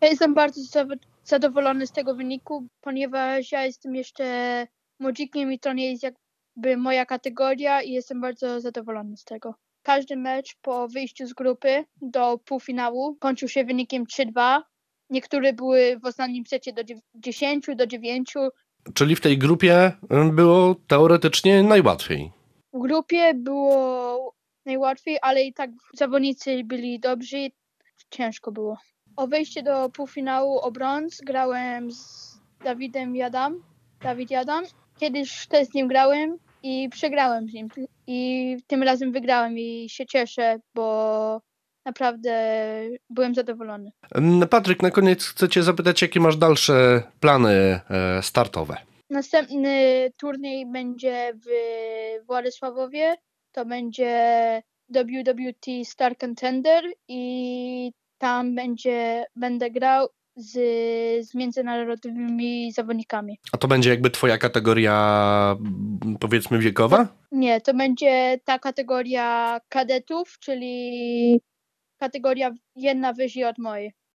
Ja jestem bardzo zadowolony z tego wyniku, ponieważ ja jestem jeszcze młodzikiem i to nie jest jakby moja kategoria i jestem bardzo zadowolony z tego. Każdy mecz po wyjściu z grupy do półfinału kończył się wynikiem 3-2. Niektóre były w ostatnim secie do 10, do 9. Czyli w tej grupie było teoretycznie najłatwiej. W grupie było najłatwiej, ale i tak zawodnicy byli dobrzy, ciężko było. O wejście do półfinału o brąz grałem z Dawid Jadam. Kiedyś też z nim grałem i przegrałem z nim. I tym razem wygrałem i się cieszę, bo naprawdę byłem zadowolony. Patryk, na koniec chcę cię zapytać, jakie masz dalsze plany startowe? Następny turniej będzie w Władysławowie. To będzie WWT Star Contender i tam będę grał z międzynarodowymi zawodnikami. A to będzie jakby twoja kategoria, powiedzmy, wiekowa? Nie, to będzie ta kategoria kadetów, czyli kategoria jedna wyżej od mojej.